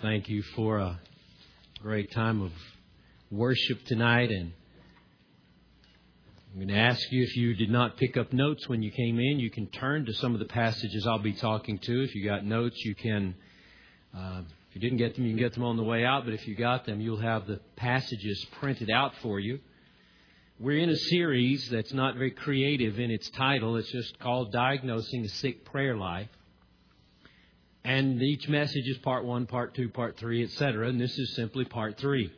Thank you for a great time of worship tonight. And I'm going to ask you, if you did not pick up notes when you came in, you can turn to some of the passages I'll be talking to. If you got notes, you can, if you didn't get them, you can get them on the way out. But if you got them, you'll have the passages printed out for you. We're in a series that's not very creative in its title. It's just called Diagnosing a Sick Prayer Life. And each message is part 1, part 2, part 3, etc. And this is simply part 3.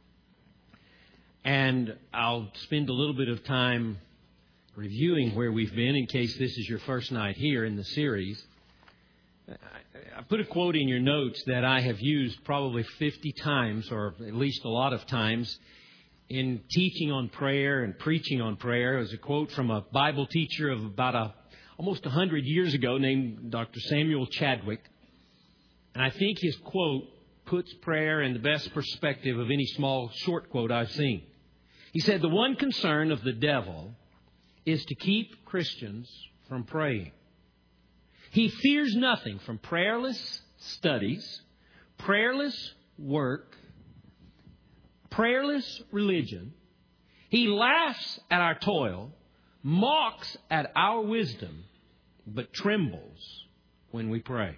And I'll spend a little bit of time reviewing where we've been in case this is your first night here in the series. I put a quote in your notes that I have used probably 50 times, or at least a lot of times, in teaching on prayer and preaching on prayer. It was a quote from a Bible teacher of about almost 100 years ago named Dr. Samuel Chadwick. And I think his quote puts prayer in the best perspective of any small, short quote I've seen. He said, "The one concern of the devil is to keep Christians from praying. He fears nothing from prayerless studies, prayerless work, prayerless religion. He laughs at our toil, mocks at our wisdom, but trembles when we pray."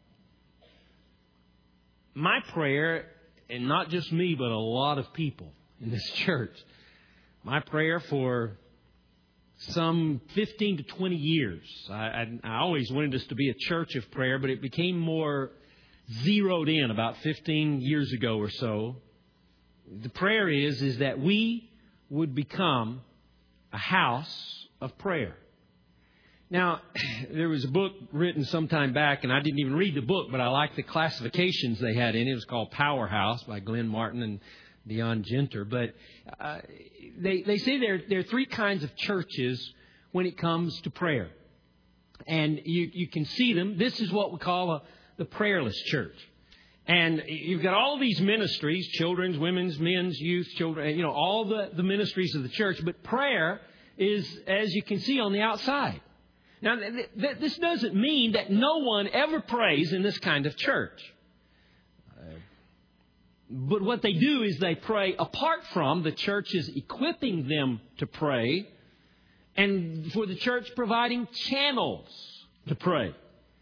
My prayer, and not just me, but a lot of people in this church, my prayer for some 15 to 20 years, I always wanted us to be a church of prayer, but it became more zeroed in about 15 years ago or so. The prayer is that we would become a house of prayer. Now, there was a book written some time back, and I didn't even read the book, but I liked the classifications they had in it. It was called Powerhouse by Glenn Martin and Dion Genter. But they say there are three kinds of churches when it comes to prayer. And you can see them. This is what we call the prayerless church. And you've got all these ministries, children's, women's, men's, youth, children, all the ministries of the church. But prayer is, as you can see, on the outside. Now, this doesn't mean that no one ever prays in this kind of church. But what they do is they pray apart from the church's equipping them to pray, and for the church providing channels to pray.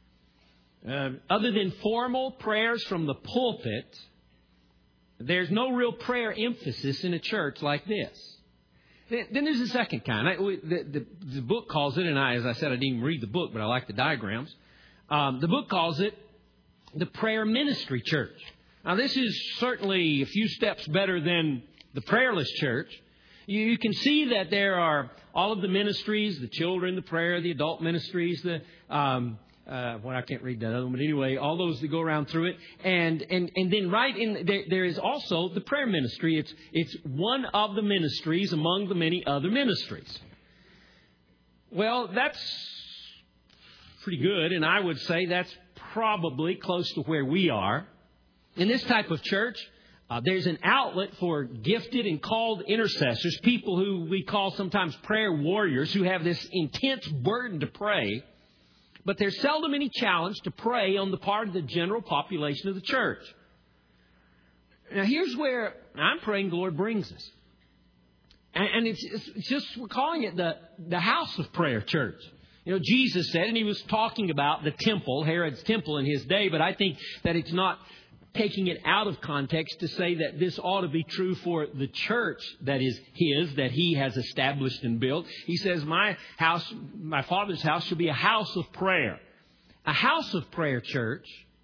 Other than formal prayers from the pulpit, there's no real prayer emphasis in a church like this. Then there's the second kind. The book calls it, and as I said, I didn't even read the book, but I like the diagrams. The book calls it the prayer ministry church. Now, this is certainly a few steps better than the prayerless church. You can see that there are all of the ministries, the children, the prayer, the adult ministries, I can't read that other one, but anyway, all those that go around through it. And then right in there is also the prayer ministry. It's one of the ministries among the many other ministries. Well, that's pretty good, and I would say that's probably close to where we are. In this type of church, there's an outlet for gifted and called intercessors, people who we call sometimes prayer warriors, who have this intense burden to pray. But there's seldom any challenge to pray on the part of the general population of the church. Now, here's where I'm praying the Lord brings us. And it's just, we're calling it the house of prayer church. Jesus said, and he was talking about the temple, Herod's temple in his day, but I think that it's not taking it out of context to say that this ought to be true for the church that is his, that he has established and built. He says, my Father's house shall be a house of prayer. A house of prayer church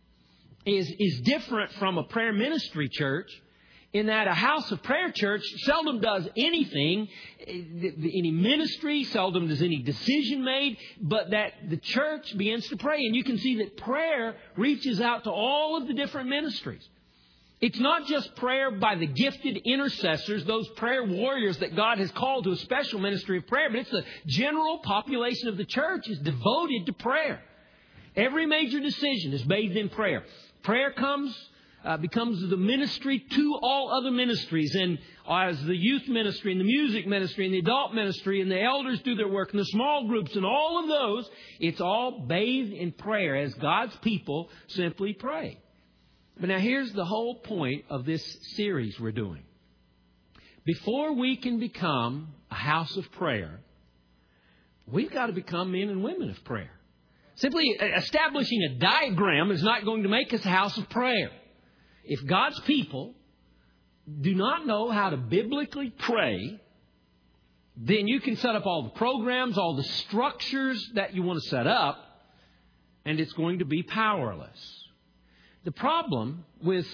is different from a prayer ministry church in that a house of prayer church seldom does anything, any ministry, seldom does any decision made, but that the church begins to pray. And you can see that prayer reaches out to all of the different ministries. It's not just prayer by the gifted intercessors, those prayer warriors that God has called to a special ministry of prayer, but it's the general population of the church is devoted to prayer. Every major decision is bathed in prayer. Prayer becomes the ministry to all other ministries. And as the youth ministry and the music ministry and the adult ministry and the elders do their work and the small groups and all of those, it's all bathed in prayer as God's people simply pray. But now here's the whole point of this series we're doing. Before we can become a house of prayer, we've got to become men and women of prayer. Simply establishing a diagram is not going to make us a house of prayer. If God's people do not know how to biblically pray, then you can set up all the programs, all the structures that you want to set up, and it's going to be powerless. The problem with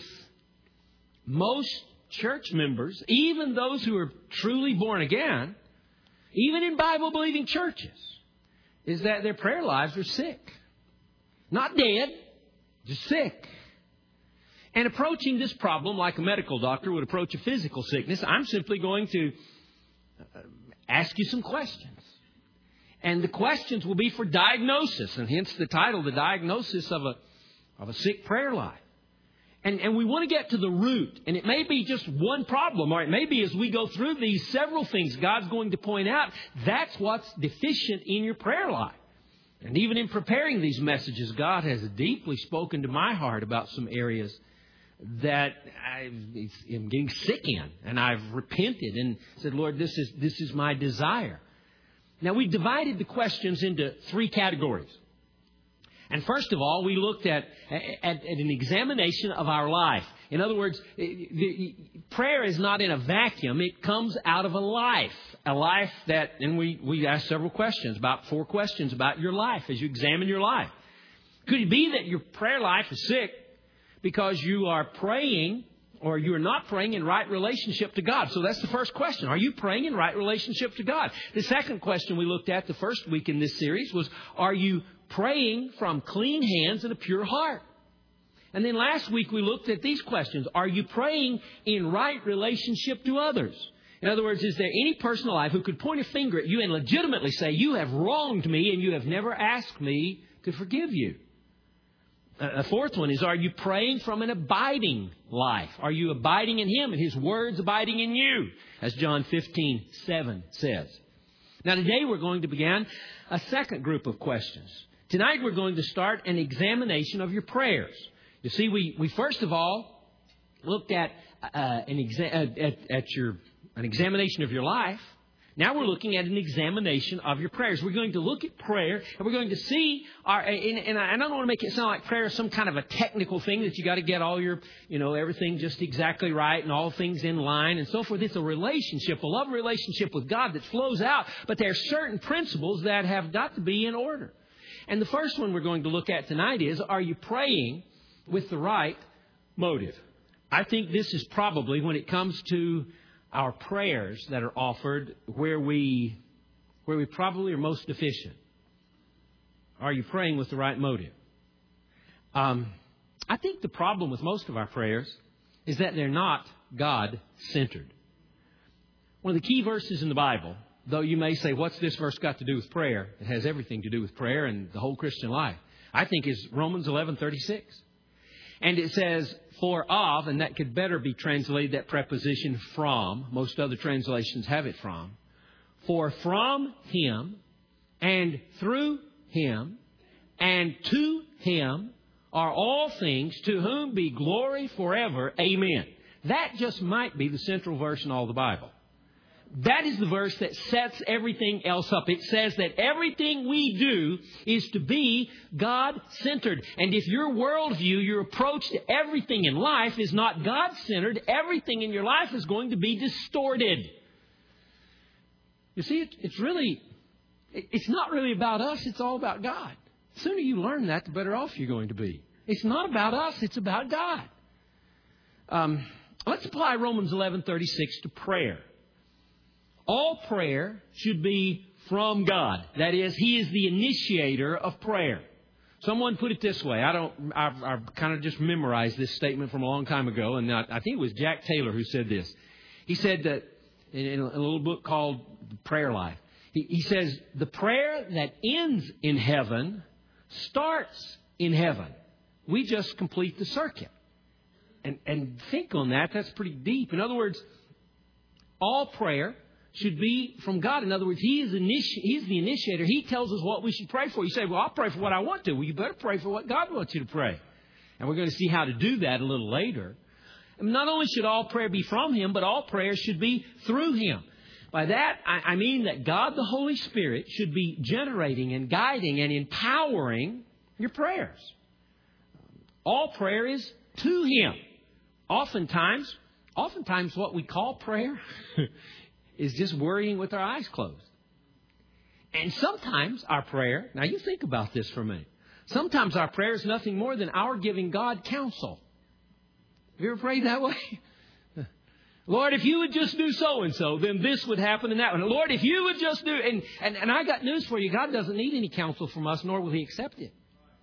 most church members, even those who are truly born again, even in Bible-believing churches, is that their prayer lives are sick. Not dead, just sick. And approaching this problem like a medical doctor would approach a physical sickness, I'm simply going to ask you some questions. And the questions will be for diagnosis, and hence the title, The Diagnosis of a Sick Prayer Life. And we want to get to the root. And it may be just one problem, or it may be as we go through these several things God's going to point out, that's what's deficient in your prayer life. And even in preparing these messages, God has deeply spoken to my heart about some areas that I'm getting sick in. And I've repented and said, Lord, this is my desire. Now, we divided the questions into three categories. And first of all, we looked at an examination of our life. In other words, prayer is not in a vacuum. It comes out of a life that, and we asked several questions, about 4 questions about your life as you examine your life. Could it be that your prayer life is sick because you are praying or you are not praying in right relationship to God? So that's the first question. Are you praying in right relationship to God? The second question we looked at the first week in this series was, are you praying from clean hands and a pure heart? And then last week we looked at these questions. Are you praying in right relationship to others? In other words, is there any person alive who could point a finger at you and legitimately say, you have wronged me and you have never asked me to forgive you? A fourth one is, are you praying from an abiding life? Are you abiding in Him and His words abiding in you? As John 15:7 says. Now today we're going to begin a second group of questions. Tonight we're going to start an examination of your prayers. You see, we first of all looked at an examination of your life. Now we're looking at an examination of your prayers. We're going to look at prayer, and we're going to see and I don't want to make it sound like prayer is some kind of a technical thing that you got to get all your, everything just exactly right and all things in line and so forth. It's a relationship, a love relationship with God that flows out, but there are certain principles that have got to be in order. And the first one we're going to look at tonight is, are you praying with the right motive? I think this is probably, when it comes to our prayers that are offered, where we probably are most deficient. Are you praying with the right motive? I think the problem with most of our prayers is that they're not God-centered. One of the key verses in the Bible, though you may say, what's this verse got to do with prayer? It has everything to do with prayer and the whole Christian life. I think is Romans 11:36. And it says, for of, and that could better be translated, that preposition from. Most other translations have it from. For from Him and through Him and to Him are all things, to whom be glory forever. Amen. That just might be the central verse in all the Bible. That is the verse that sets everything else up. It says that everything we do is to be God-centered. And if your worldview, your approach to everything in life is not God-centered, everything in your life is going to be distorted. You see, it's not really about us. It's all about God. The sooner you learn that, the better off you're going to be. It's not about us. It's about God. Let's apply Romans 11:36 to prayer. All prayer should be from God. That is, He is the initiator of prayer. Someone put it this way. I've kind of just memorized this statement from a long time ago, and I think it was Jack Taylor who said this. He said that in a little book called Prayer Life. He says, the prayer that ends in heaven starts in heaven. We just complete the circuit. And think on that. That's pretty deep. In other words, all prayer should be from God. In other words, He's the initiator. He tells us what we should pray for. You say, well, I'll pray for what I want to. Well, you better pray for what God wants you to pray. And we're going to see how to do that a little later. And not only should all prayer be from Him, but all prayer should be through Him. By that, I mean that God the Holy Spirit should be generating and guiding and empowering your prayers. All prayer is to Him. Oftentimes what we call prayer is just worrying with our eyes closed. And sometimes our prayer, now you think about this for a minute. Sometimes our prayer is nothing more than our giving God counsel. Have you ever prayed that way? Lord, if you would just do so-and-so, then this would happen and that one. Lord, if you would just do... And I got news for you. God doesn't need any counsel from us, nor will He accept it.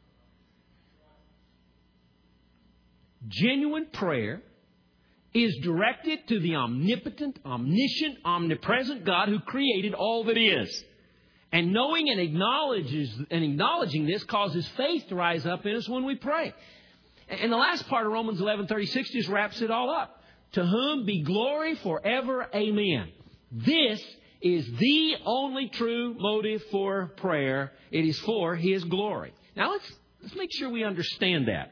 Genuine prayer is directed to the omnipotent, omniscient, omnipresent God who created all that is. And knowing and acknowledging this causes faith to rise up in us when we pray. And the last part of Romans 11:36 just wraps it all up. To whom be glory forever. Amen. This is the only true motive for prayer. It is for His glory. Now let's make sure we understand that.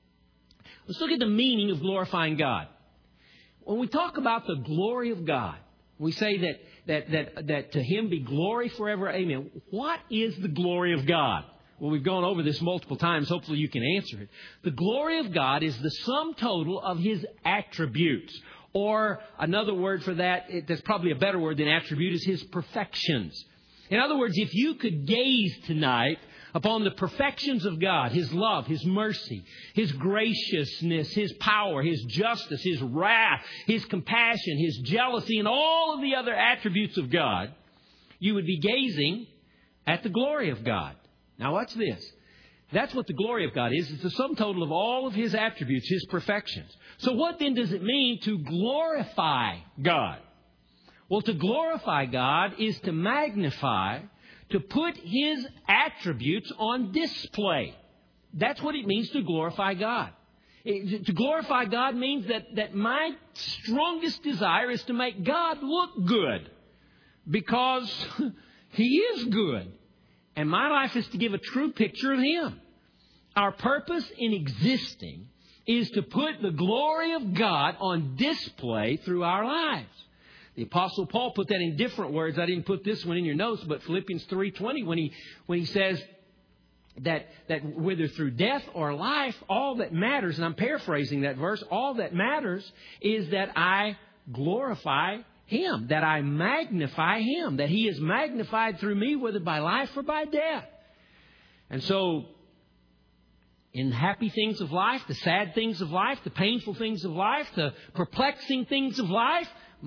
Let's look at the meaning of glorifying God. When we talk about the glory of God, we say that to Him be glory forever. Amen. What is the glory of God? Well, we've gone over this multiple times. Hopefully you can answer it. The glory of God is the sum total of His attributes. Or another word for that, that's probably a better word than attribute, is His perfections. In other words, if you could gaze tonight upon the perfections of God, His love, His mercy, His graciousness, His power, His justice, His wrath, His compassion, His jealousy, and all of the other attributes of God, you would be gazing at the glory of God. Now watch this. That's what the glory of God is. It's the sum total of all of His attributes, His perfections. So what then does it mean to glorify God? Well, to glorify God is to magnify, to put His attributes on display. That's what it means to glorify God. To glorify God means that my strongest desire is to make God look good, because He is good. And my life is to give a true picture of Him. Our purpose in existing is to put the glory of God on display through our lives. The Apostle Paul put that in different words. I didn't put this one in your notes, but Philippians 3:20, when he says that whether through death or life, all that matters, and I'm paraphrasing that verse, all that matters is that I glorify Him, that I magnify Him, that He is magnified through me, whether by life or by death. And so, in the happy things of life, the sad things of life, the painful things of life, the perplexing things of life,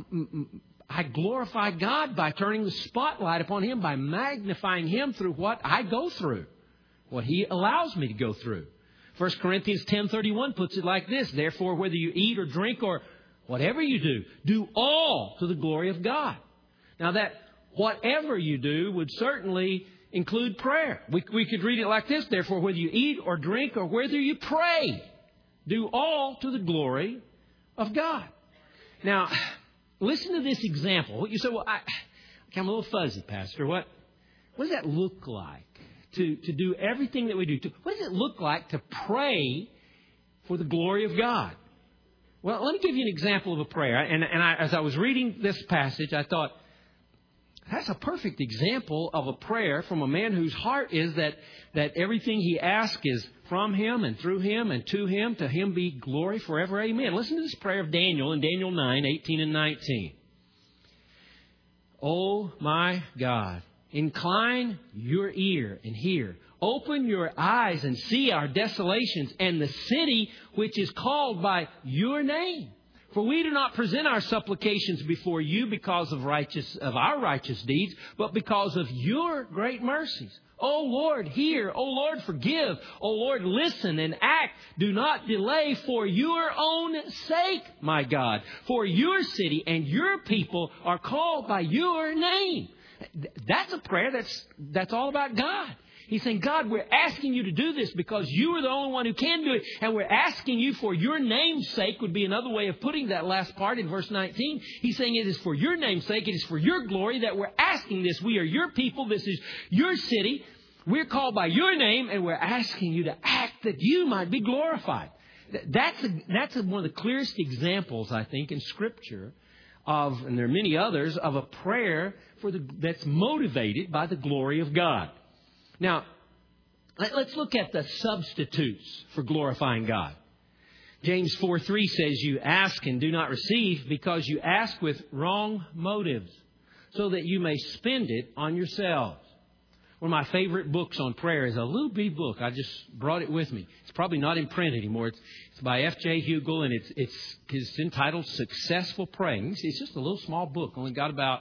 I glorify God by turning the spotlight upon Him, by magnifying Him through what I go through, what He allows me to go through. 1 Corinthians 10:31 puts it like this: therefore, whether you eat or drink or whatever you do, do all to the glory of God. Now that whatever you do would certainly include prayer. We could read it like this: therefore, whether you eat or drink or whether you pray, do all to the glory of God. Now, listen to this example. You say, well, I'm a little fuzzy, Pastor. What does that look like to do everything that we do? What does it look like to pray for the glory of God? Well, let me give you an example of a prayer. And as I was reading this passage, I thought, that's a perfect example of a prayer from a man whose heart is that everything he asks is from Him and through Him and to Him be glory forever. Amen. Listen to this prayer of Daniel in Daniel 9:18 and 19. Oh, my God, incline your ear and hear. Open your eyes and see our desolations and the city which is called by your name. For we do not present our supplications before you because of our righteous deeds, but because of your great mercies. O Lord, hear. O Lord, forgive. O Lord, listen and act. Do not delay for your own sake, my God. For your city and your people are called by your name. That's a prayer that's all about God. He's saying, God, we're asking you to do this because you are the only one who can do it. And we're asking you for your name's sake, would be another way of putting that last part in verse 19. He's saying it is for your name's sake. It is for your glory that we're asking this. We are your people. This is your city. We're called by your name, and we're asking you to act that you might be glorified. That's one of the clearest examples, I think, in Scripture of, and there are many others, of a prayer that's motivated by the glory of God. Now, let's look at the substitutes for glorifying God. James 4:3 says, you ask and do not receive because you ask with wrong motives, so that you may spend it on yourselves. One of my favorite books on prayer is a little bitty book. I just brought it with me. It's probably not in print anymore. It's by F.J. Hugel, and it's entitled Successful Praying. It's just a little small book. Only got about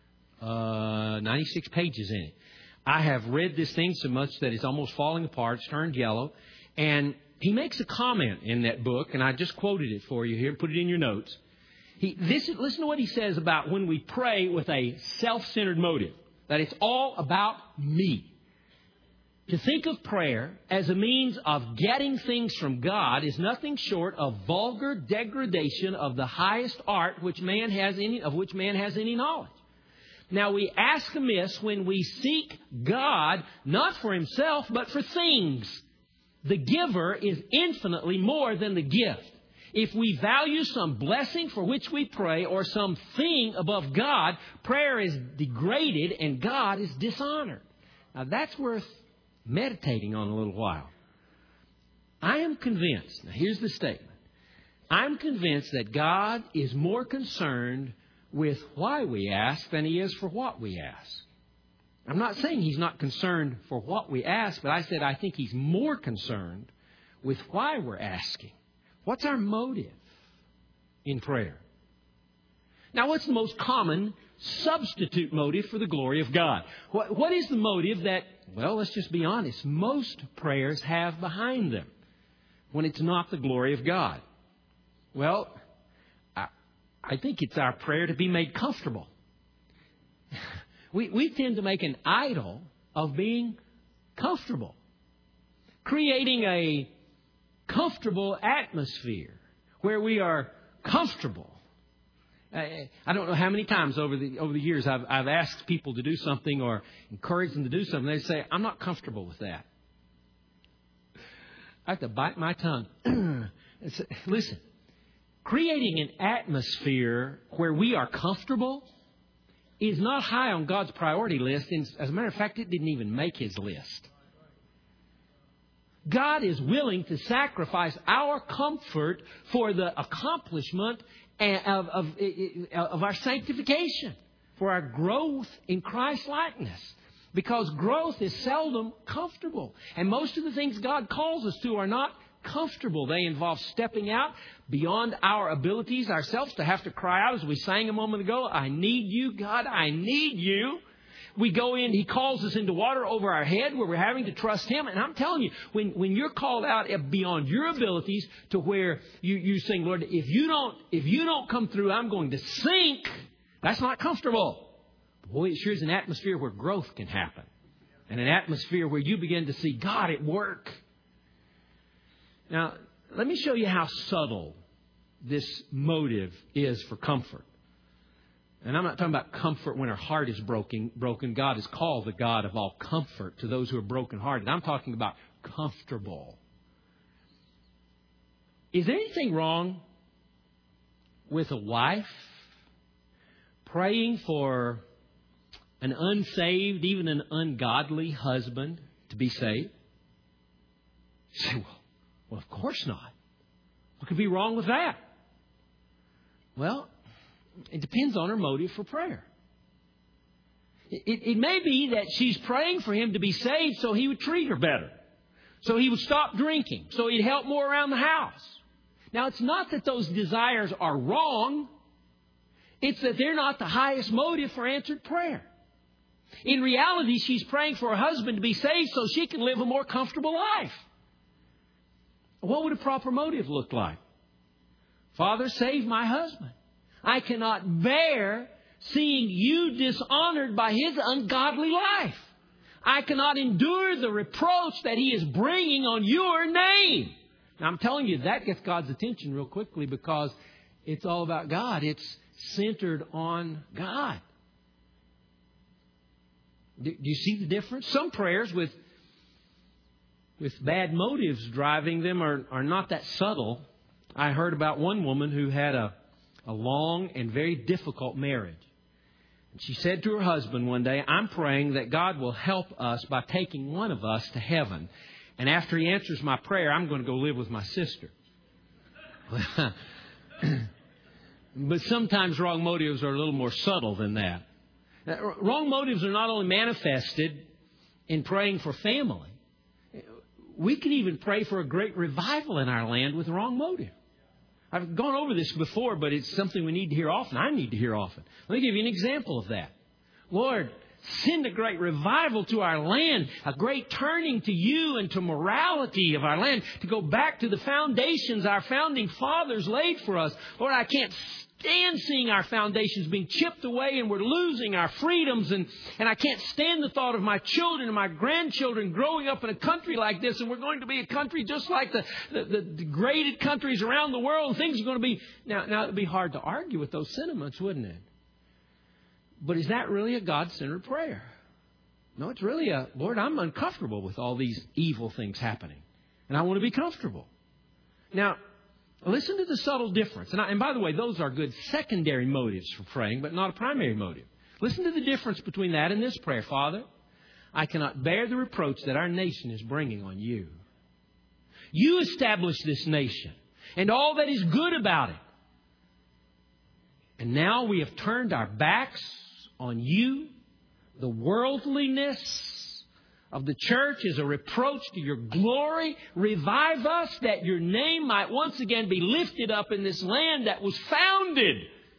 96 pages in it. I have read this thing so much that it's almost falling apart. It's turned yellow. And he makes a comment in that book, and I just quoted it for you here. Put it in your notes. Listen to what he says about when we pray with a self-centered motive, that it's all about me. To think of prayer as a means of getting things from God is nothing short of vulgar degradation of the highest art of which man has any knowledge. Now, we ask amiss when we seek God not for himself, but for things. The giver is infinitely more than the gift. If we value some blessing for which we pray or some thing above God, prayer is degraded and God is dishonored. Now, that's worth meditating on a little while. I am convinced, now here's the statement, I'm convinced that God is more concerned with why we ask than he is for what we ask. I'm not saying he's not concerned for what we ask, but I said I think he's more concerned with why we're asking. What's our motive in prayer? Now, what's the most common substitute motive for the glory of God? What is the motive that, well, let's just be honest, most prayers have behind them when it's not the glory of God? Well, I think it's our prayer to be made comfortable. We tend to make an idol of being comfortable, creating a comfortable atmosphere where we are comfortable. I don't know how many times over the years I've asked people to do something or encouraged them to do something. They say, I'm not comfortable with that. I have to bite my tongue. Listen, creating an atmosphere where we are comfortable is not high on God's priority list. And as a matter of fact, it didn't even make his list. God is willing to sacrifice our comfort for the accomplishment of our sanctification, for our growth in Christ-likeness. Because growth is seldom comfortable. And most of the things God calls us to are not comfortable. They involve stepping out beyond our abilities ourselves to have to cry out, as we sang a moment ago, I need you, God, I need you. We go in, he calls us into water over our head where we're having to trust him. And I'm telling you, when you're called out beyond your abilities to where you sing, Lord, if you don't come through, I'm going to sink. That's not comfortable. Boy, it sure is an atmosphere where growth can happen. And an atmosphere where you begin to see God at work. Now, let me show you how subtle this motive is for comfort. And I'm not talking about comfort when our heart is broken. God is called the God of all comfort to those who are brokenhearted. I'm talking about comfortable. Is there anything wrong with a wife praying for an unsaved, even an ungodly husband to be saved? You say, well, of course not. What could be wrong with that? Well, it depends on her motive for prayer. It may be that she's praying for him to be saved so he would treat her better, so he would stop drinking, so he'd help more around the house. Now, it's not that those desires are wrong. It's that they're not the highest motive for answered prayer. In reality, she's praying for her husband to be saved so she can live a more comfortable life. What would a proper motive look like? Father, save my husband. I cannot bear seeing you dishonored by his ungodly life. I cannot endure the reproach that he is bringing on your name. Now, I'm telling you, that gets God's attention real quickly because it's all about God. It's centered on God. Do you see the difference? Some prayers with with bad motives driving them are not that subtle. I heard about one woman who had a long and very difficult marriage. And she said to her husband one day, "I'm praying that God will help us by taking one of us to heaven. And after He answers my prayer, I'm going to go live with my sister." But sometimes wrong motives are a little more subtle than that. Wrong motives are not only manifested in praying for family. We can even pray for a great revival in our land with wrong motive. I've gone over this before, but it's something we need to hear often. I need to hear often. Let me give you an example of that. Lord, send a great revival to our land, a great turning to You and to morality of our land, to go back to the foundations our founding fathers laid for us. Lord, I can't stand seeing our foundations being chipped away and we're losing our freedoms. And I can't stand the thought of my children and my grandchildren growing up in a country like this. And we're going to be a country just like the degraded countries around the world. And things are going to be... Now, it would be hard to argue with those sentiments, wouldn't it? But is that really a God-centered prayer? No, it's really a, Lord, I'm uncomfortable with all these evil things happening. And I want to be comfortable. Now, listen to the subtle difference. And by the way, those are good secondary motives for praying, but not a primary motive. Listen to the difference between that and this prayer. Father, I cannot bear the reproach that our nation is bringing on You. You established this nation and all that is good about it. And now we have turned our backs on You. The worldliness of the church is a reproach to Your glory. Revive us that Your name might once again be lifted up in this land that was founded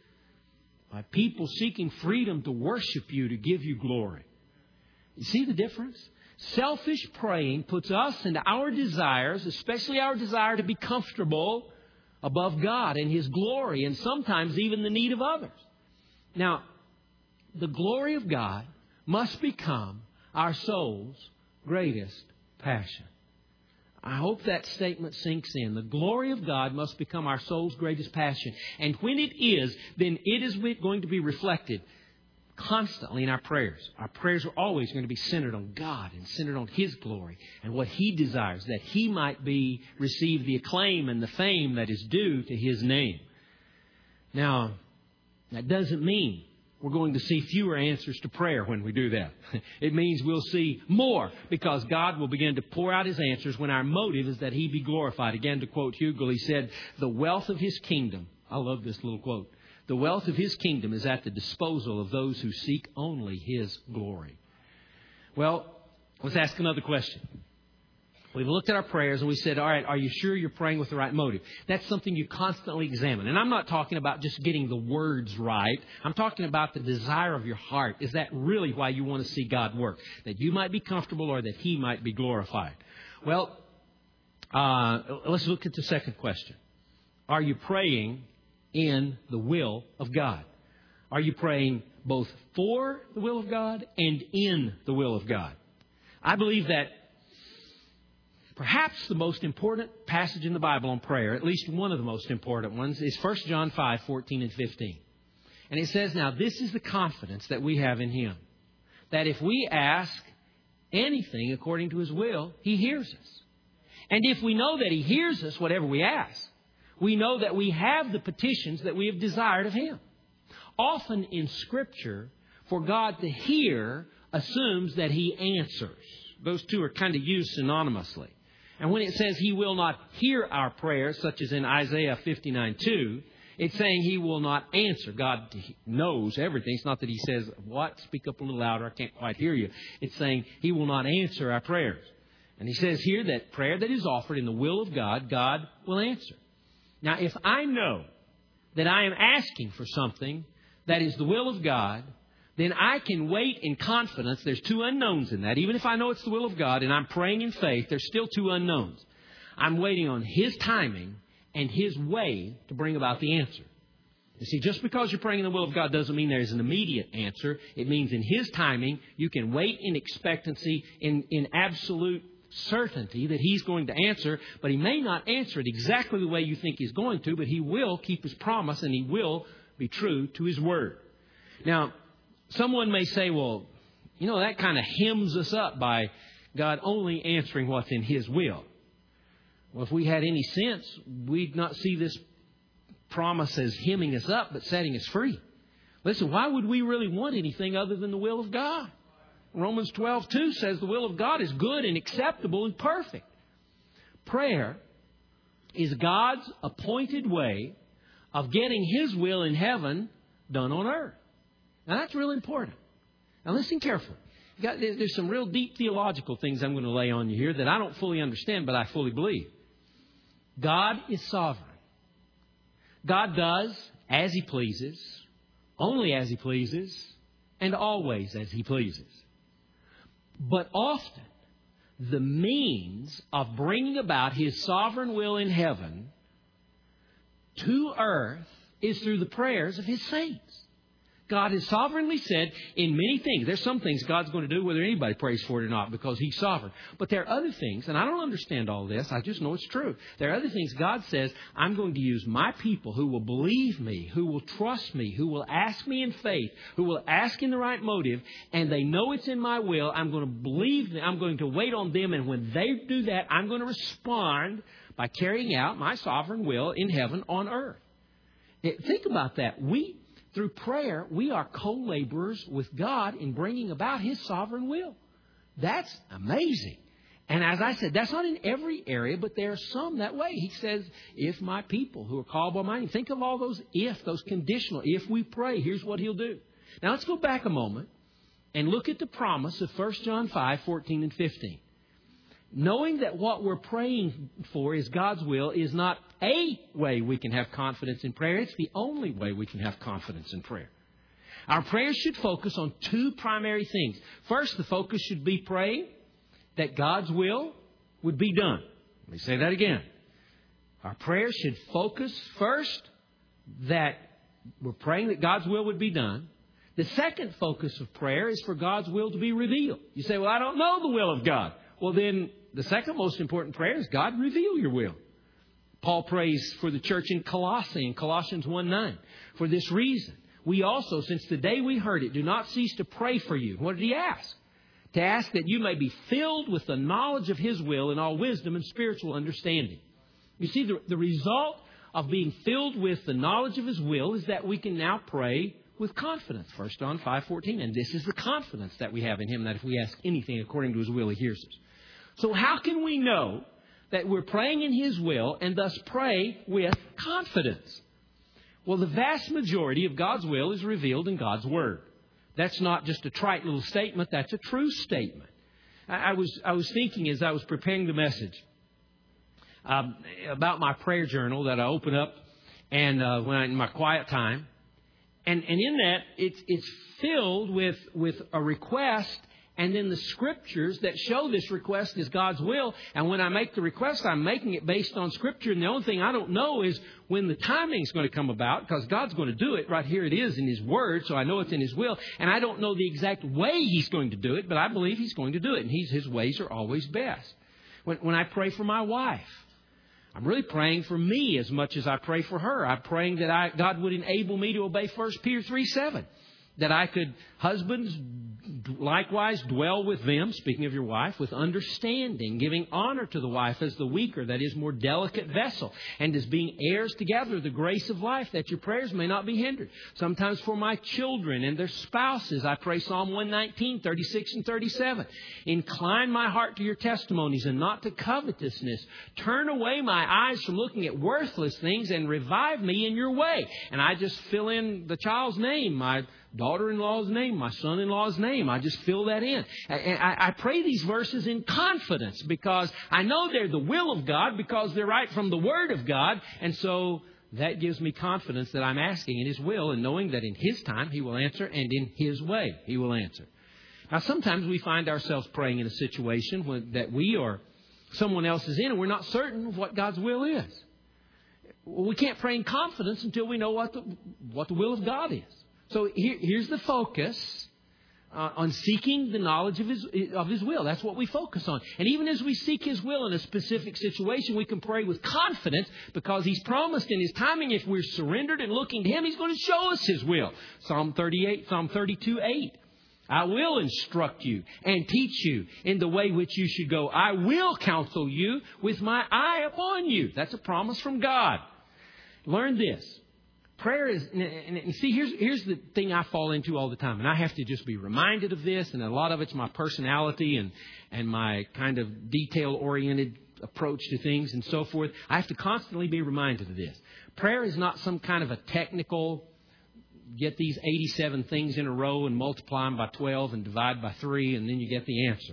by people seeking freedom to worship You, to give You glory. You see the difference? Selfish praying puts us and our desires, especially our desire to be comfortable, above God and His glory, and sometimes even the need of others. Now, the glory of God must become our soul's greatest passion. I hope that statement sinks in. The glory of God must become our soul's greatest passion. And when it is, then it is going to be reflected constantly in our prayers. Our prayers are always going to be centered on God and centered on His glory and what He desires, that He might receive the acclaim and the fame that is due to His name. Now, that doesn't mean we're going to see fewer answers to prayer when we do that. It means we'll see more, because God will begin to pour out His answers when our motive is that He be glorified. Again, to quote Hugel, he said, "The wealth of His kingdom," I love this little quote, "the wealth of His kingdom is at the disposal of those who seek only His glory." Well, let's ask another question. We've looked at our prayers and we said, all right, are you sure you're praying with the right motive? That's something you constantly examine. And I'm not talking about just getting the words right. I'm talking about the desire of your heart. Is that really why you want to see God work? That you might be comfortable or that He might be glorified? Well, let's look at the second question. Are you praying in the will of God? Are you praying both for the will of God and in the will of God? I believe that perhaps the most important passage in the Bible on prayer, at least one of the most important ones, is 1 John 5:14 and 15. And it says, "Now this is the confidence that we have in Him, that if we ask anything according to His will, He hears us. And if we know that He hears us, whatever we ask, we know that we have the petitions that we have desired of Him." Often in Scripture, for God to hear assumes that He answers. Those two are kind of used synonymously. And when it says He will not hear our prayers, such as in Isaiah 59:2, it's saying He will not answer. God knows everything. It's not that He says, "What? Speak up a little louder. I can't quite hear you." It's saying He will not answer our prayers. And He says here that prayer that is offered in the will of God, God will answer. Now, if I know that I am asking for something that is the will of God, then I can wait in confidence. There's two unknowns in that. Even if I know it's the will of God and I'm praying in faith, there's still two unknowns. I'm waiting on His timing and His way to bring about the answer. You see, just because you're praying in the will of God doesn't mean there's an immediate answer. It means in His timing, you can wait in expectancy, in absolute certainty that He's going to answer, but He may not answer it exactly the way you think He's going to, but He will keep His promise and He will be true to His word. Now, someone may say, well, that kind of hems us up by God only answering what's in His will. Well, if we had any sense, we'd not see this promise as hemming us up, but setting us free. Listen, why would we really want anything other than the will of God? Romans 12:2 says the will of God is good and acceptable and perfect. Prayer is God's appointed way of getting His will in heaven done on earth. Now, that's really important. Now, listen carefully. There's some real deep theological things I'm going to lay on you here that I don't fully understand, but I fully believe. God is sovereign. God does as He pleases, only as He pleases, and always as He pleases. But often, the means of bringing about His sovereign will in heaven to earth is through the prayers of His saints. God has sovereignly said in many things. There's some things God's going to do whether anybody prays for it or not because He's sovereign. But there are other things, and I don't understand all this. I just know it's true. There are other things God says, I'm going to use my people who will believe me, who will trust me, who will ask me in faith, who will ask in the right motive, and they know it's in my will. I'm going to believe them. I'm going to wait on them. And when they do that, I'm going to respond by carrying out my sovereign will in heaven on earth. Think about that. Through prayer, we are co-laborers with God in bringing about His sovereign will. That's amazing. And as I said, that's not in every area, but there are some that way. He says, if my people who are called by my name, think of all those if, those conditional. If we pray, here's what He'll do. Now let's go back a moment and look at the promise of 1 John 5:14 and 15. Knowing that what we're praying for is God's will is not a way we can have confidence in prayer. It's the only way we can have confidence in prayer. Our prayers should focus on two primary things. First, the focus should be praying that God's will would be done. Let me say that again. Our prayers should focus first that we're praying that God's will would be done. The second focus of prayer is for God's will to be revealed. You say, well, I don't know the will of God. Well, then the second most important prayer is God, reveal your will. Paul prays for the church in Colossae in Colossians 1:9. For this reason, we also, since the day we heard it, do not cease to pray for you. What did he ask? To ask that you may be filled with the knowledge of His will in all wisdom and spiritual understanding. You see, the result of being filled with the knowledge of His will is that we can now pray with confidence. 1 John 5:14. And this is the confidence that we have in Him, that if we ask anything according to His will, He hears us. So how can we know that we're praying in His will and thus pray with confidence? Well, the vast majority of God's will is revealed in God's Word. That's not just a trite little statement. That's a true statement. I was thinking as I was preparing the message about my prayer journal that I open up and in my quiet time. And in that, it's filled with a request and then the Scriptures that show this request is God's will. And when I make the request, I'm making it based on Scripture. And the only thing I don't know is when the timing is going to come about, because God's going to do it. Right here it is in His Word, so I know it's in His will. And I don't know the exact way He's going to do it, but I believe He's going to do it. And His ways are always best. When I pray for my wife, I'm really praying for me as much as I pray for her. I'm praying that God would enable me to obey 1 Peter 3:7. That I could, husbands, likewise dwell with them, speaking of your wife, with understanding, giving honor to the wife as the weaker, that is, more delicate vessel, and as being heirs together of the grace of life, that your prayers may not be hindered. Sometimes for my children and their spouses, I pray Psalm 119, 36 and 37. Incline my heart to your testimonies and not to covetousness. Turn away my eyes from looking at worthless things and revive me in your way. And I just fill in the child's name, my daughter-in-law's name, my son-in-law's name. I just fill that in. I pray these verses in confidence because I know they're the will of God because they're right from the Word of God. And so that gives me confidence that I'm asking in His will and knowing that in His time He will answer and in His way He will answer. Now, sometimes we find ourselves praying in a situation that we or someone else is in and we're not certain of what God's will is. Well, we can't pray in confidence until we know what the will of God is. So here's the focus on seeking the knowledge of His will. That's what we focus on. And even as we seek His will in a specific situation, we can pray with confidence because He's promised in His timing, if we're surrendered and looking to Him, He's going to show us His will. Psalm 32:8. I will instruct you and teach you in the way which you should go. I will counsel you with my eye upon you. That's a promise from God. Learn this. Prayer is, and see, here's the thing I fall into all the time. And I have to just be reminded of this. And a lot of it's my personality and my kind of detail-oriented approach to things and so forth. I have to constantly be reminded of this. Prayer is not some kind of a technical, get these 87 things in a row and multiply them by 12 and divide by 3 and then you get the answer.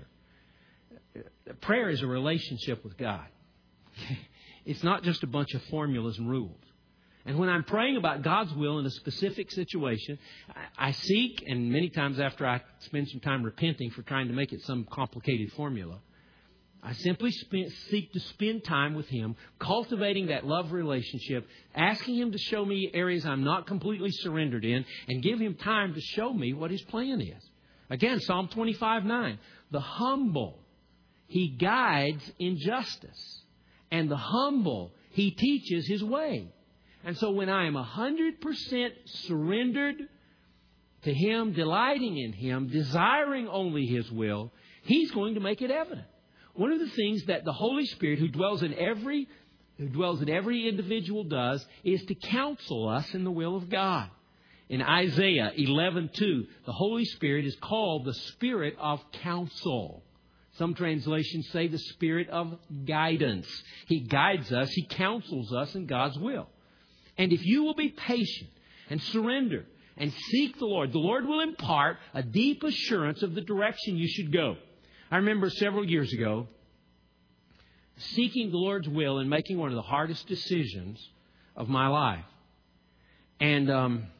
Prayer is a relationship with God. It's not just a bunch of formulas and rules. And when I'm praying about God's will in a specific situation, I seek, and many times after I spend some time repenting for trying to make it some complicated formula, I simply seek to spend time with Him, cultivating that love relationship, asking Him to show me areas I'm not completely surrendered in, and give Him time to show me what His plan is. Again, Psalm 25:9, the humble He guides in justice, and the humble He teaches His way. And so when I am 100% surrendered to Him, delighting in Him, desiring only His will, He's going to make it evident. One of the things that the Holy Spirit, who dwells in every individual, does is to counsel us in the will of God. In Isaiah 11:2, the Holy Spirit is called the Spirit of counsel. Some translations say the Spirit of guidance. He guides us, He counsels us in God's will. And if you will be patient and surrender and seek the Lord will impart a deep assurance of the direction you should go. I remember several years ago seeking the Lord's will and making one of the hardest decisions of my life. And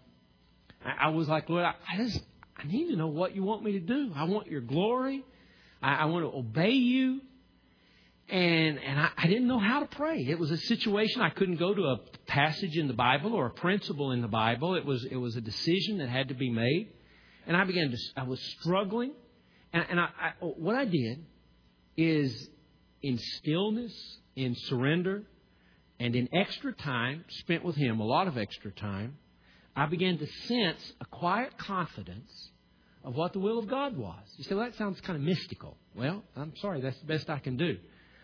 I was like, Lord, I need to know what you want me to do. I want your glory. I want to obey you. And I didn't know how to pray. It was a situation. I couldn't go to a passage in the Bible or a principle in the Bible. It was a decision that had to be made. And I was struggling. And what I did is, in stillness, in surrender, and in extra time spent with Him, a lot of extra time, I began to sense a quiet confidence of what the will of God was. You say, well, that sounds kind of mystical. Well, I'm sorry, that's the best I can do.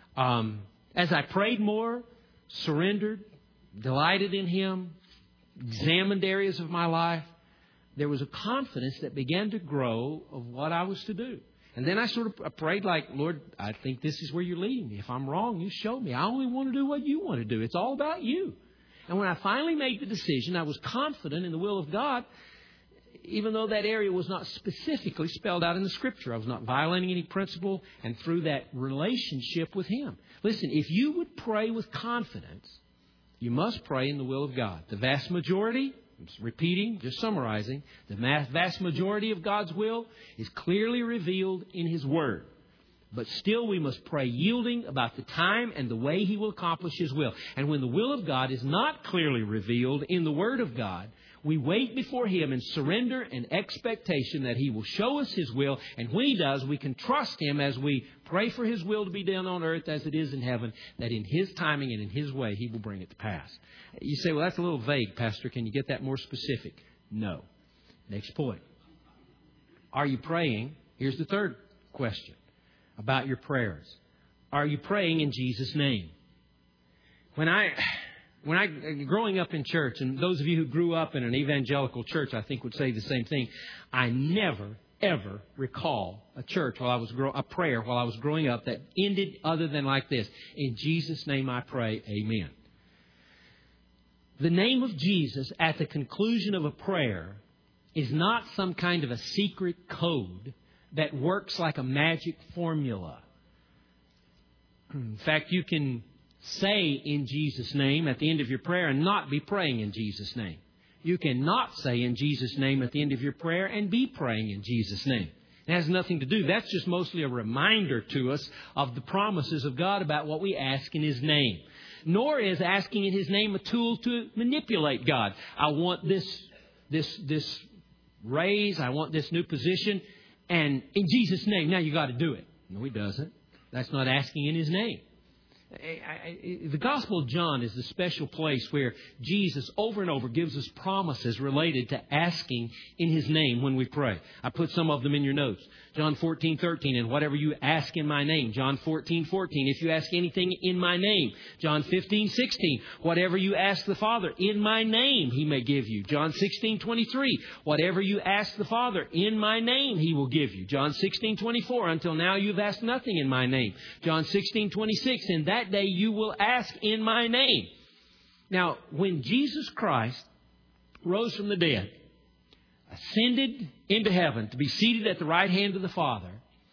As I prayed more, surrendered, delighted in Him, examined areas of my life, there was a confidence that began to grow of what I was to do. And then I prayed like, Lord, I think this is where you're leading me. If I'm wrong, you show me. I only want to do what you want to do. It's all about you. And when I finally made the decision, I was confident in the will of God, even though that area was not specifically spelled out in the Scripture. I was not violating any principle, and through that relationship with Him. Listen, if you would pray with confidence, you must pray in the will of God. The vast majority, I'm repeating, just summarizing, the vast majority of God's will is clearly revealed in His Word. But still we must pray yielding about the time and the way He will accomplish His will. And when the will of God is not clearly revealed in the Word of God, we wait before Him in surrender and expectation that He will show us His will. And when He does, we can trust Him as we pray for His will to be done on earth as it is in heaven, that in His timing and in His way, He will bring it to pass. You say, well, that's a little vague, Pastor. Can you get that more specific? No. Next point. Are you praying? Here's the third question about your prayers. Are you praying in Jesus' name? When I growing up in church, and those of you who grew up in an evangelical church, I think would say the same thing. I never, ever recall a prayer while I was growing up that ended other than like this. In Jesus' name I pray, amen. The name of Jesus at the conclusion of a prayer is not some kind of a secret code that works like a magic formula. In fact, you can say in Jesus' name at the end of your prayer and not be praying in Jesus' name. You cannot say in Jesus' name at the end of your prayer and be praying in Jesus' name. It has nothing to do. That's just mostly a reminder to us of the promises of God about what we ask in His name. Nor is asking in His name a tool to manipulate God. I want this raise. I want this new position. And in Jesus' name, now you got to do it. No, He doesn't. That's not asking in His name. The Gospel of John is the special place where Jesus over and over gives us promises related to asking in His name when we pray. I put some of them in your notes. John 14:13, and whatever you ask in my name. John 14:14, if you ask anything in my name. John 15:16, whatever you ask the Father in my name, He may give you. John 16:23, whatever you ask the Father in my name, He will give you. John 16:24, until now you've asked nothing in my name. John 16:26, in that day you will ask in my name. Now, when Jesus Christ rose from the dead, ascended into heaven to be seated at the right hand of the Father,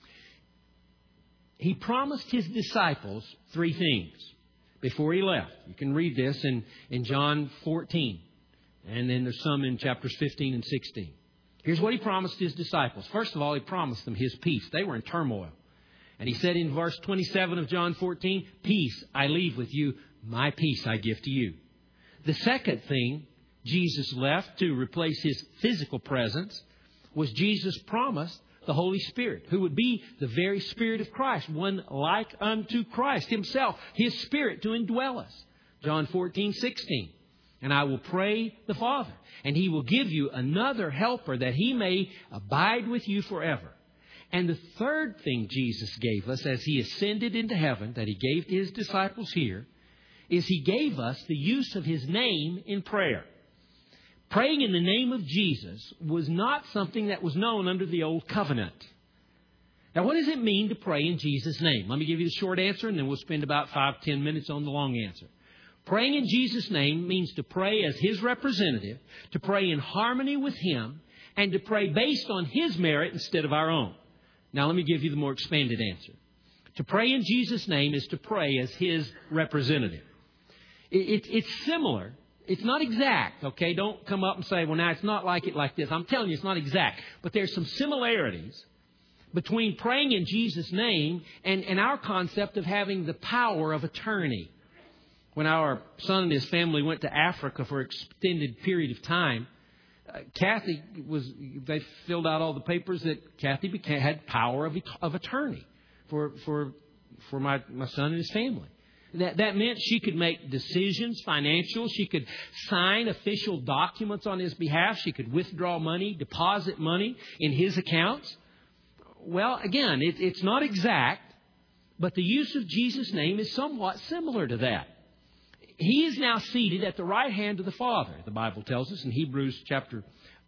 He promised His disciples three things before He left. You can read this in John 14. And then there's some in chapters 15 and 16. Here's what He promised His disciples. First of all, He promised them His peace. They were in turmoil. And He said in verse 27 of John 14, peace I leave with you, my peace I give to you. The second thing Jesus left to replace His physical presence was Jesus promised the Holy Spirit, who would be the very Spirit of Christ, one like unto Christ Himself, His Spirit to indwell us. John 14:16. And I will pray the Father, and He will give you another helper that He may abide with you forever. And the third thing Jesus gave us as He ascended into heaven, that He gave to His disciples here, is He gave us the use of His name in prayer. Praying in the name of Jesus was not something that was known under the Old Covenant. Now, what does it mean to pray in Jesus' name? Let me give you the short answer, and then we'll spend about 5-10 minutes on the long answer. Praying in Jesus' name means to pray as His representative, to pray in harmony with Him, and to pray based on His merit instead of our own. Now, let me give you the more expanded answer. To pray in Jesus' name is to pray as His representative. It's similar. It's not exact, okay? Don't come up and say, well, now it's not like it like this. I'm telling you, it's not exact. But there's some similarities between praying in Jesus' name and our concept of having the power of attorney. When our son and his family went to Africa for an extended period of time, they filled out all the papers that Kathy had power of attorney for my son and his family. That meant she could make decisions, financial. She could sign official documents on his behalf. She could withdraw money, deposit money in his accounts. Well, again, it's not exact, but the use of Jesus' name is somewhat similar to that. He is now seated at the right hand of the Father. The Bible tells us in Hebrews chapter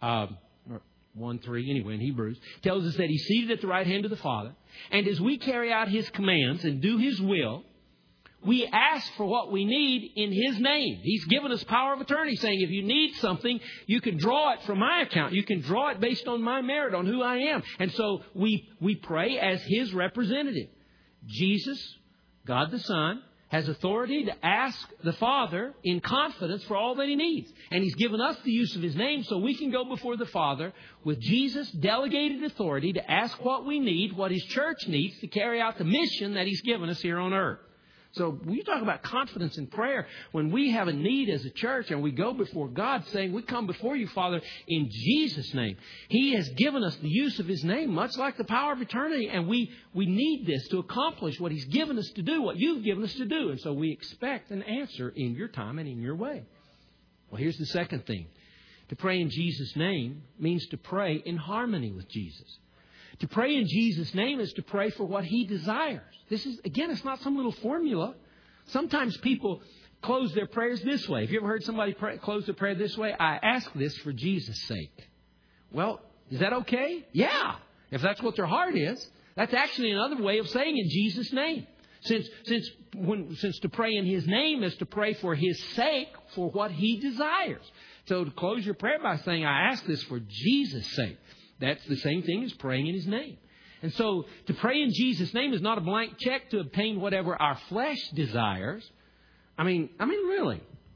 1:3, anyway, in Hebrews, tells us that He's seated at the right hand of the Father. And as we carry out His commands and do His will, we ask for what we need in His name. He's given us power of attorney, saying if you need something, you can draw it from my account. You can draw it based on my merit, on who I am. And so we pray as His representative. Jesus, God the Son, has authority to ask the Father in confidence for all that He needs. And He's given us the use of His name so we can go before the Father with Jesus' delegated authority to ask what we need, what His church needs to carry out the mission that He's given us here on earth. So when you talk about confidence in prayer, when we have a need as a church and we go before God saying, we come before you, Father, in Jesus' name. He has given us the use of His name, much like the power of eternity. And we need this to accomplish what He's given us to do, what you've given us to do. And so we expect an answer in your time and in your way. Well, here's the second thing. To pray in Jesus' name means to pray in harmony with Jesus. To pray in Jesus' name is to pray for what He desires. This is, again, it's not some little formula. Sometimes people close their prayers this way. Have you ever heard somebody close their prayer this way? I ask this for Jesus' sake. Well, is that okay? Yeah. If that's what their heart is, that's actually another way of saying in Jesus' name. Since to pray in His name is to pray for His sake, for what He desires. So to close your prayer by saying, I ask this for Jesus' sake. That's the same thing as praying in His name. And so to pray in Jesus' name is not a blank check to obtain whatever our flesh desires. I mean, really.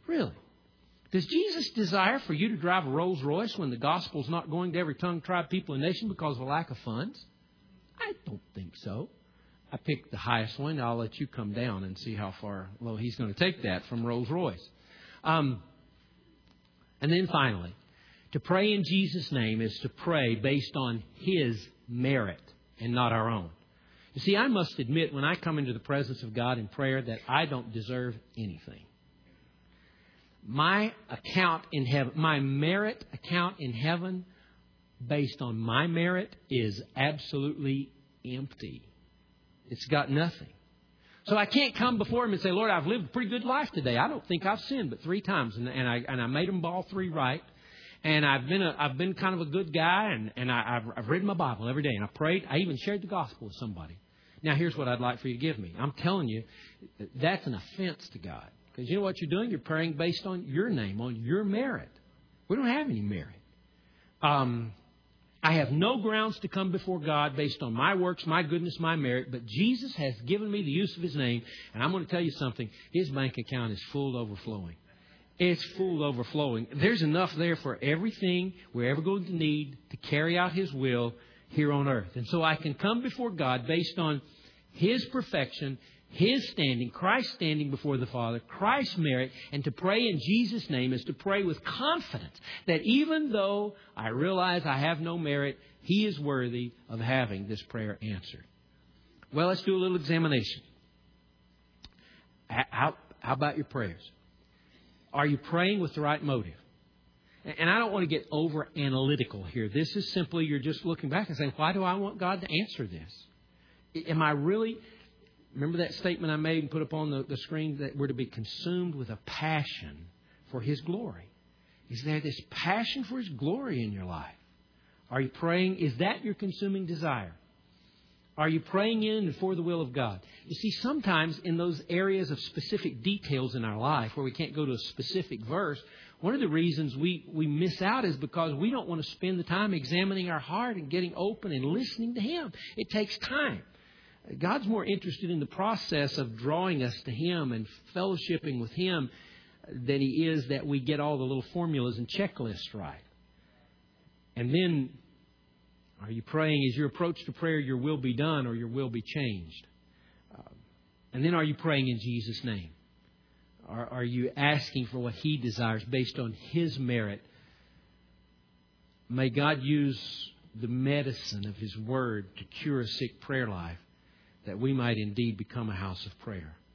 Does Jesus desire for you to drive a Rolls Royce when the gospel's not going to every tongue, tribe, people, and nation because of a lack of funds? I don't think so. I picked the highest one. I'll let you come down and see how far low He's going to take that from Rolls Royce. And then finally, to pray in Jesus' name is to pray based on His merit and not our own. You see, I must admit, when I come into the presence of God in prayer, that I don't deserve anything. My account in heaven, my merit account in heaven, based on my merit, is absolutely empty. It's got nothing. So I can't come before Him and say, Lord, I've lived a pretty good life today. I don't think I've sinned but 3 times, and I made them all 3 right. And I've been kind of a good guy, and I've read my Bible every day, and I prayed. I even shared the gospel with somebody. Now, here's what I'd like for you to give me. I'm telling you, that's an offense to God. Because you know what you're doing? You're praying based on your name, on your merit. We don't have any merit. I have no grounds to come before God based on my works, my goodness, my merit. But Jesus has given me the use of His name. And I'm going to tell you something. His bank account is full overflowing. It's full overflowing. There's enough there for everything we're ever going to need to carry out His will here on earth. And so I can come before God based on His perfection, His standing, Christ's standing before the Father, Christ's merit, and to pray in Jesus' name is to pray with confidence that even though I realize I have no merit, He is worthy of having this prayer answered. Well, let's do a little examination. How about your prayers? Are you praying with the right motive? And I don't want to get over analytical here. This is simply you're just looking back and saying, why do I want God to answer this? Am I really... Remember that statement I made and put up on the screen that we're to be consumed with a passion for His glory? Is there this passion for His glory in your life? Are you praying? Is that your consuming desire? Are you praying in and for the will of God? You see, sometimes in those areas of specific details in our life where we can't go to a specific verse, one of the reasons we miss out is because we don't want to spend the time examining our heart and getting open and listening to Him. It takes time. God's more interested in the process of drawing us to Him and fellowshipping with Him than He is that we get all the little formulas and checklists right. And then, are you praying, is your approach to prayer, your will be done or your will be changed? And then are you praying in Jesus' name? Are you asking for what He desires based on His merit? May God use the medicine of His Word to cure a sick prayer life, that we might indeed become a house of prayer.